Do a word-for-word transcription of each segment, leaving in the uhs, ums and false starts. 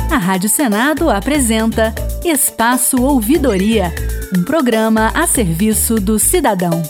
A Rádio Senado apresenta Espaço Ouvidoria, um programa a serviço do cidadão.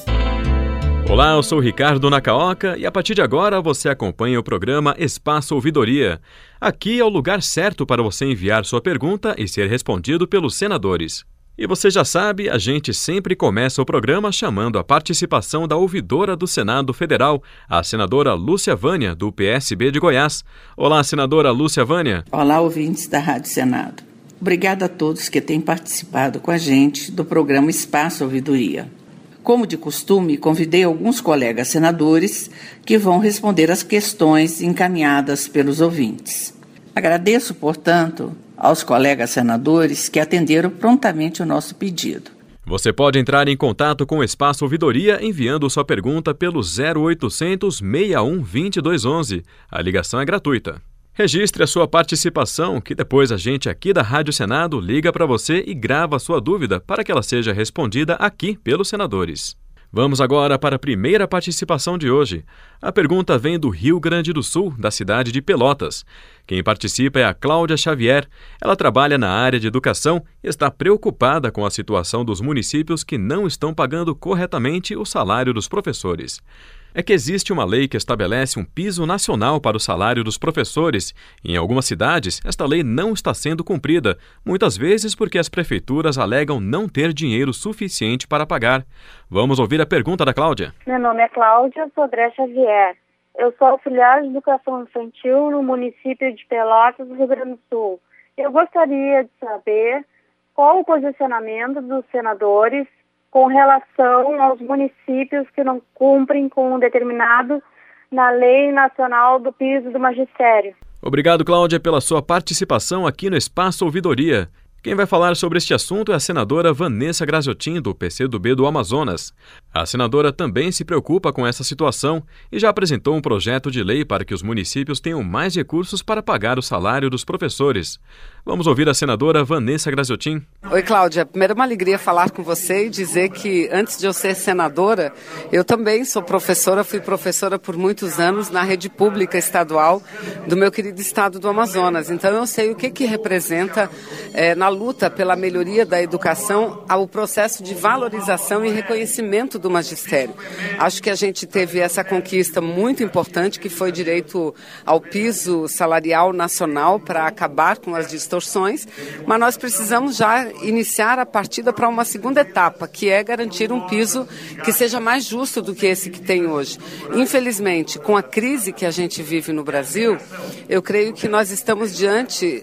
Olá, eu sou Ricardo Nacaoca e a partir de agora você acompanha o programa Espaço Ouvidoria. Aqui é o lugar certo para você enviar sua pergunta e ser respondido pelos senadores. E você já sabe, a gente sempre começa o programa chamando a participação da ouvidora do Senado Federal, a senadora Lúcia Vânia, do P S B de Goiás. Olá, senadora Lúcia Vânia. Olá, ouvintes da Rádio Senado. Obrigada a todos que têm participado com a gente do programa Espaço Ouvidoria. Como de costume, convidei alguns colegas senadores que vão responder as questões encaminhadas pelos ouvintes. Agradeço, portanto, aos colegas senadores que atenderam prontamente o nosso pedido. Você pode entrar em contato com o Espaço Ouvidoria enviando sua pergunta pelo zero oitocentos, seis um, dois dois um um. A ligação é gratuita. Registre a sua participação, que depois a gente aqui da Rádio Senado liga para você e grava a sua dúvida para que ela seja respondida aqui pelos senadores. Vamos agora para a primeira participação de hoje. A pergunta vem do Rio Grande do Sul, da cidade de Pelotas. Quem participa é a Cláudia Xavier. Ela trabalha na área de educação e está preocupada com a situação dos municípios que não estão pagando corretamente o salário dos professores. É que existe uma lei que estabelece um piso nacional para o salário dos professores. Em algumas cidades, esta lei não está sendo cumprida, muitas vezes porque as prefeituras alegam não ter dinheiro suficiente para pagar. Vamos ouvir a pergunta da Cláudia. Meu nome é Cláudia Sodré Xavier. Eu sou auxiliar de educação infantil no município de Pelotas, do Rio Grande do Sul. Eu gostaria de saber qual o posicionamento dos senadores com relação aos municípios que não cumprem com um determinado na Lei Nacional do Piso do Magistério. Obrigado, Cláudia, pela sua participação aqui no Espaço Ouvidoria. Quem vai falar sobre este assunto é a senadora Vanessa Graziotin, do P C do B do Amazonas. A senadora também se preocupa com essa situação e já apresentou um projeto de lei para que os municípios tenham mais recursos para pagar o salário dos professores. Vamos ouvir a senadora Vanessa Graziotin. Oi, Cláudia. Primeiro, é uma alegria falar com você e dizer que, antes de eu ser senadora, eu também sou professora, fui professora por muitos anos na rede pública estadual do meu querido estado do Amazonas. Então, eu sei o que, que representa, é, na luta pela melhoria da educação, ao processo de valorização e reconhecimento do magistério. Acho que a gente teve essa conquista muito importante, que foi direito ao piso salarial nacional para acabar com as distorções, mas nós precisamos já iniciar a partida para uma segunda etapa, que é garantir um piso que seja mais justo do que esse que tem hoje. Infelizmente, com a crise que a gente vive no Brasil, eu creio que nós estamos diante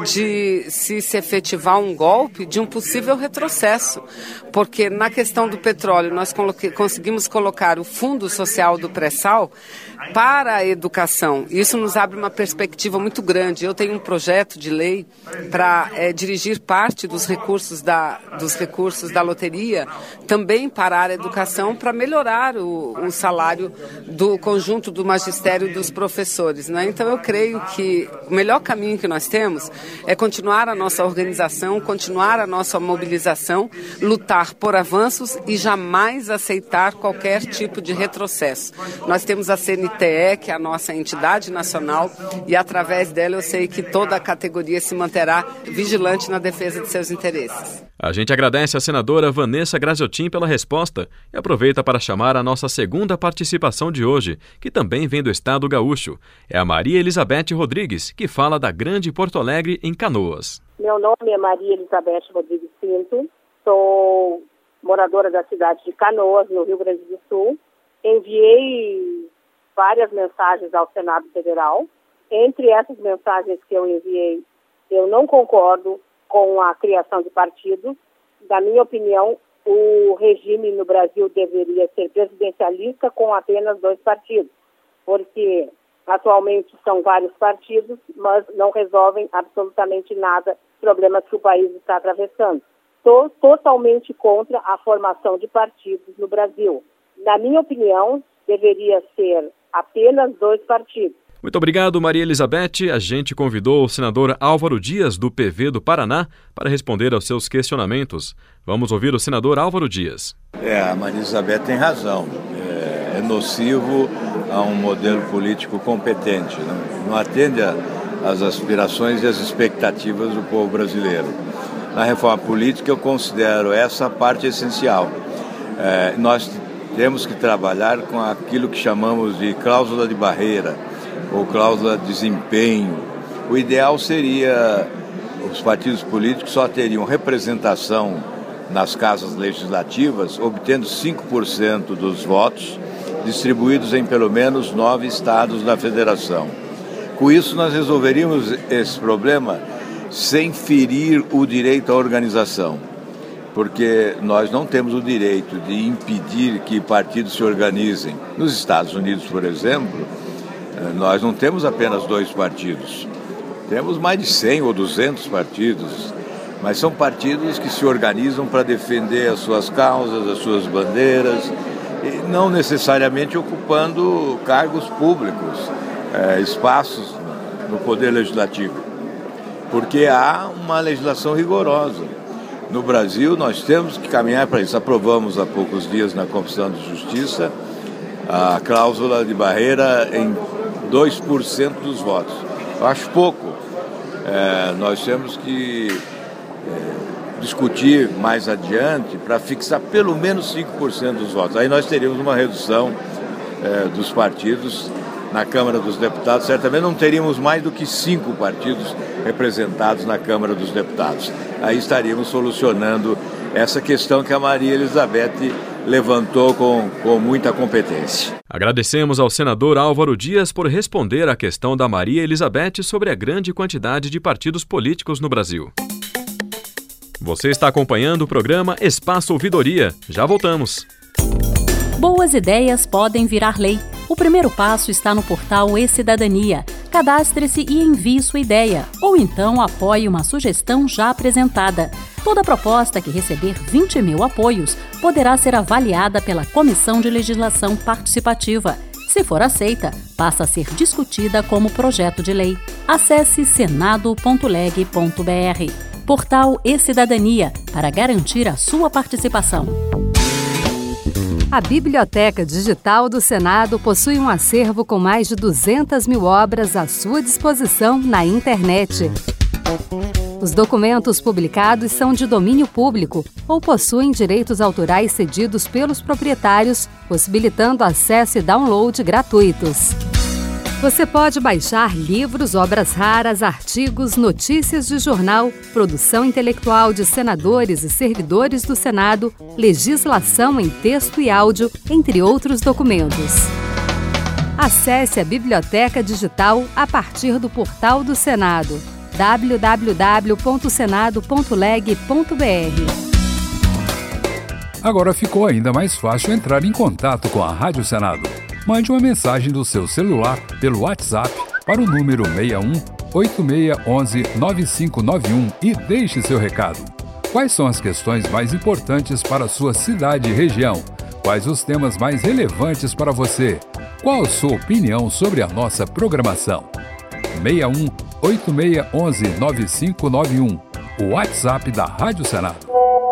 de se se efetivar um golpe de um possível retrocesso, porque na questão do petróleo nós coloque, conseguimos colocar o Fundo Social do Pré-Sal para a educação. Isso nos abre uma perspectiva muito grande. Eu tenho um projeto de lei para é, dirigir parte dos recursos da, dos recursos da loteria também para a educação, para melhorar o, o salário do conjunto do magistério e dos professores, né? Então eu creio que o melhor caminho que nós temos é continuar a nossa organização, continuar a nossa mobilização, lutar por avanços e jamais aceitar qualquer tipo de retrocesso. Nós temos a C N T E, que é a nossa entidade nacional, e através dela eu sei que toda a categoria se manterá vigilante na defesa de seus interesses. A gente agradece a senadora Vanessa Graziotin pela resposta e aproveita para chamar a nossa segunda participação de hoje, que também vem do estado gaúcho. É a Maria Elizabeth Rodrigues, que fala da Grande Porto Alegre, em Canoas. Meu nome é Maria Elizabeth Rodrigues Pinto, sou moradora da cidade de Canoas, no Rio Grande do Sul. Enviei várias mensagens ao Senado Federal. Entre essas mensagens que eu enviei, eu não concordo com a criação de partidos. Na minha opinião, o regime no Brasil deveria ser presidencialista com apenas dois partidos, porque atualmente são vários partidos, mas não resolvem absolutamente nada dos problemas que o país está atravessando. Estou totalmente contra a formação de partidos no Brasil. Na minha opinião, deveria ser apenas dois partidos. Muito obrigado, Maria Elizabeth. A gente convidou o senador Álvaro Dias, do P V do Paraná, para responder aos seus questionamentos. Vamos ouvir o senador Álvaro Dias. É, a Maria Elizabeth tem razão. É, é nocivo a um modelo político competente. Não, não atende a, as aspirações e as expectativas do povo brasileiro. Na reforma política eu considero essa a parte essencial. É, nós temos que trabalhar com aquilo que chamamos de cláusula de barreira ou cláusula de desempenho. O ideal seria os partidos políticos só teriam representação nas casas legislativas, obtendo cinco por cento dos votos, distribuídos em pelo menos nove estados da federação. Com isso, nós resolveríamos esse problema sem ferir o direito à organização, porque nós não temos o direito de impedir que partidos se organizem. Nos Estados Unidos, por exemplo, nós não temos apenas dois partidos, temos mais de cem ou duzentos partidos, mas são partidos que se organizam para defender as suas causas, as suas bandeiras, e não necessariamente ocupando cargos públicos, é, espaços no poder legislativo, porque há uma legislação rigorosa. No Brasil, nós temos que caminhar para isso. Aprovamos há poucos dias na Comissão de Justiça a cláusula de barreira em dois por cento dos votos. Eu acho pouco. É, nós temos que é, discutir mais adiante para fixar pelo menos cinco por cento dos votos. Aí nós teríamos uma redução é, dos partidos na Câmara dos Deputados. Certamente não teríamos mais do que cinco partidos representados na Câmara dos Deputados. Aí estaríamos solucionando essa questão que a Maria Elizabeth levantou com, com muita competência. Agradecemos ao senador Álvaro Dias por responder à questão da Maria Elizabeth sobre a grande quantidade de partidos políticos no Brasil. Você está acompanhando o programa Espaço Ouvidoria. Já voltamos. Boas ideias podem virar lei. O primeiro passo está no portal E-Cidadania. Cadastre-se e envie sua ideia, ou então apoie uma sugestão já apresentada. Toda proposta que receber vinte mil apoios poderá ser avaliada pela Comissão de Legislação Participativa. Se for aceita, passa a ser discutida como projeto de lei. Acesse senado ponto leg ponto br. Portal E-Cidadania, para garantir a sua participação. A Biblioteca Digital do Senado possui um acervo com mais de duzentas mil obras à sua disposição na internet. Os documentos publicados são de domínio público ou possuem direitos autorais cedidos pelos proprietários, possibilitando acesso e download gratuitos. Você pode baixar livros, obras raras, artigos, notícias de jornal, produção intelectual de senadores e servidores do Senado, legislação em texto e áudio, entre outros documentos. Acesse a Biblioteca Digital a partir do portal do Senado, w w w ponto senado ponto leg ponto br. Agora ficou ainda mais fácil entrar em contato com a Rádio Senado. Mande uma mensagem do seu celular pelo WhatsApp para o número seis um oito seis um um nove cinco nove um e deixe seu recado. Quais são as questões mais importantes para a sua cidade e região? Quais os temas mais relevantes para você? Qual a sua opinião sobre a nossa programação? seis um oito seis um um nove cinco nove um, o WhatsApp da Rádio Senado.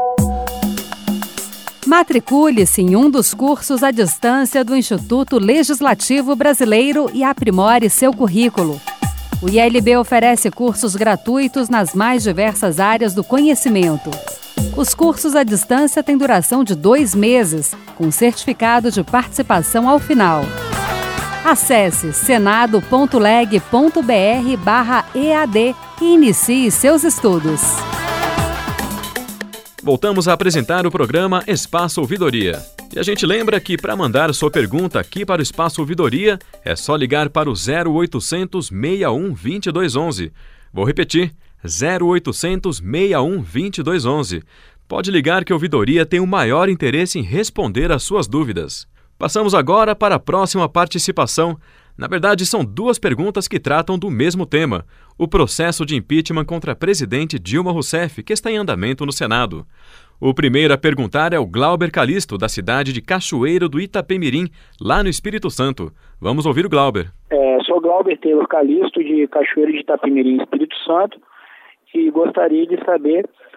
Matricule-se em um dos cursos à distância do Instituto Legislativo Brasileiro e aprimore seu currículo. O I L B oferece cursos gratuitos nas mais diversas áreas do conhecimento. Os cursos à distância têm duração de dois meses, com certificado de participação ao final. Acesse senado ponto leg ponto br barra E A D e inicie seus estudos. Voltamos a apresentar o programa Espaço Ouvidoria. E a gente lembra que para mandar sua pergunta aqui para o Espaço Ouvidoria é só ligar para o zero oitocentos, seis um, vinte e dois onze. Vou repetir, zero oitocentos, seis um, vinte e dois onze. Pode ligar que a Ouvidoria tem o maior interesse em responder às suas dúvidas. Passamos agora para a próxima participação. Na verdade, são duas perguntas que tratam do mesmo tema, o processo de impeachment contra a presidente Dilma Rousseff, que está em andamento no Senado. O primeiro a perguntar é o Glauber Calisto, da cidade de Cachoeiro do Itapemirim, lá no Espírito Santo. Vamos ouvir o Glauber. É, sou Glauber Taylor Calisto, de Cachoeiro de Itapemirim, Espírito Santo, e gostaria de saber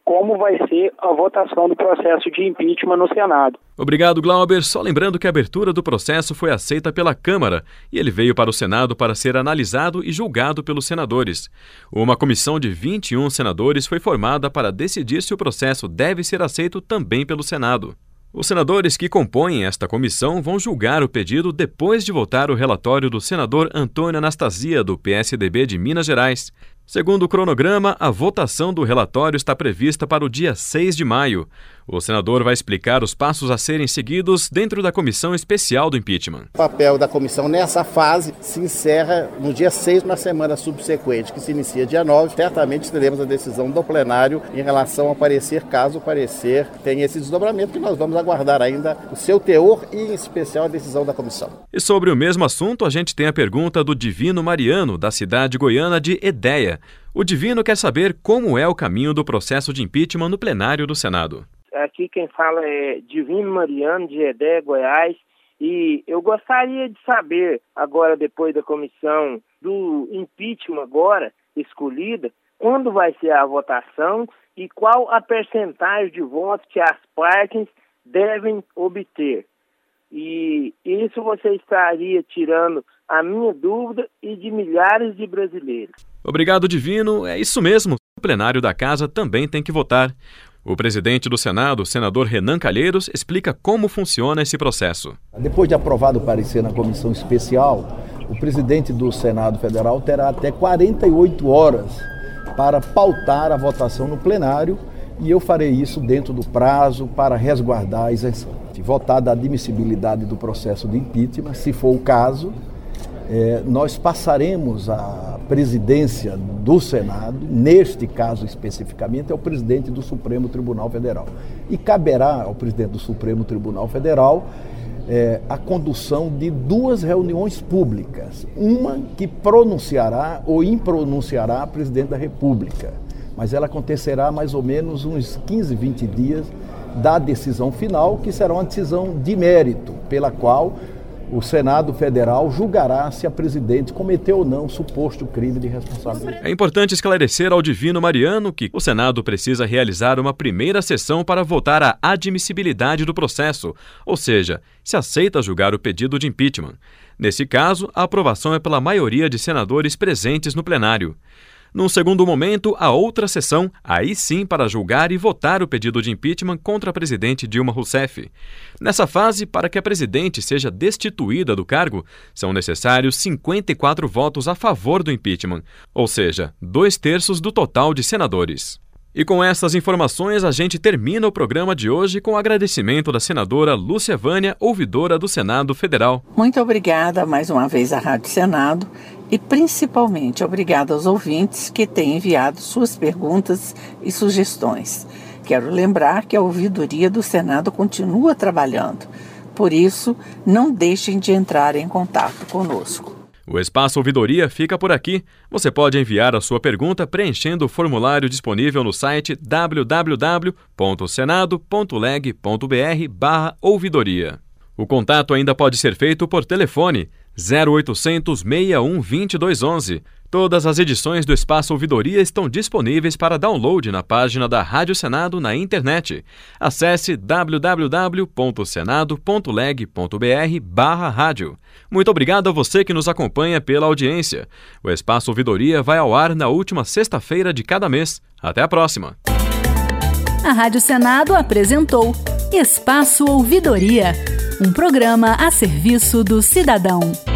como vai ser a votação do processo de impeachment no Senado. Obrigado, Glauber. Só lembrando que a abertura do processo foi aceita pela Câmara e ele veio para o Senado para ser analisado e julgado pelos senadores. Uma comissão de vinte e um senadores foi formada para decidir se o processo deve ser aceito também pelo Senado. Os senadores que compõem esta comissão vão julgar o pedido depois de votar o relatório do senador Antônio Anastasia, do P S D B de Minas Gerais. Segundo o cronograma, a votação do relatório está prevista para o dia seis de maio. O senador vai explicar os passos a serem seguidos dentro da comissão especial do impeachment. O papel da comissão nessa fase se encerra no dia seis, na semana subsequente, que se inicia dia nove. Certamente teremos a decisão do plenário em relação ao parecer, caso o parecer tenha esse desdobramento, que nós vamos aguardar ainda o seu teor e, em especial, a decisão da comissão. E sobre o mesmo assunto, a gente tem a pergunta do Divino Mariano, da cidade goiana de Edéia. O Divino quer saber como é o caminho do processo de impeachment no plenário do Senado. Aqui quem fala é Divino Mariano, de Edéia, Goiás, e eu gostaria de saber, agora depois da comissão do impeachment agora escolhida, quando vai ser a votação e qual a percentagem de votos que as partes devem obter. E isso você estaria tirando a minha dúvida e de milhares de brasileiros. Obrigado, Divino. É isso mesmo. O plenário da Casa também tem que votar. O presidente do Senado, o senador Renan Calheiros, explica como funciona esse processo. Depois de aprovado o parecer na comissão especial, o presidente do Senado Federal terá até quarenta e oito horas para pautar a votação no plenário, e eu farei isso dentro do prazo para resguardar a isenção. Votada a admissibilidade do processo de impeachment, se for o caso, é, nós passaremos a presidência do Senado, neste caso especificamente, ao presidente do Supremo Tribunal Federal. E caberá ao presidente do Supremo Tribunal Federal é, a condução de duas reuniões públicas. Uma que pronunciará ou impronunciará a presidente da República, mas ela acontecerá mais ou menos uns quinze, vinte dias da decisão final, que será uma decisão de mérito, pela qual o Senado Federal julgará se a presidente cometeu ou não o suposto crime de responsabilidade. É importante esclarecer ao Divino Mariano que o Senado precisa realizar uma primeira sessão para votar a admissibilidade do processo, ou seja, se aceita julgar o pedido de impeachment. Nesse caso, a aprovação é pela maioria de senadores presentes no plenário. Num segundo momento, a outra sessão, aí sim para julgar e votar o pedido de impeachment contra a presidente Dilma Rousseff. Nessa fase, para que a presidente seja destituída do cargo, são necessários cinquenta e quatro votos a favor do impeachment, ou seja, dois terços do total de senadores. E com essas informações, a gente termina o programa de hoje com o agradecimento da senadora Lúcia Vânia, ouvidora do Senado Federal. Muito obrigada mais uma vez à Rádio Senado e principalmente obrigada aos ouvintes que têm enviado suas perguntas e sugestões. Quero lembrar que a ouvidoria do Senado continua trabalhando. Por isso, não deixem de entrar em contato conosco. O Espaço Ouvidoria fica por aqui. Você pode enviar a sua pergunta preenchendo o formulário disponível no site w w w ponto senado ponto leg ponto b r barra ouvidoria. O contato ainda pode ser feito por telefone zero oitocentos, seis um, vinte e dois onze. Todas as edições do Espaço Ouvidoria estão disponíveis para download na página da Rádio Senado na internet. Acesse w w w ponto senado ponto leg ponto b r barra rádio. Muito obrigado a você que nos acompanha pela audiência. O Espaço Ouvidoria vai ao ar na última sexta-feira de cada mês. Até a próxima. A Rádio Senado apresentou Espaço Ouvidoria, um programa a serviço do cidadão.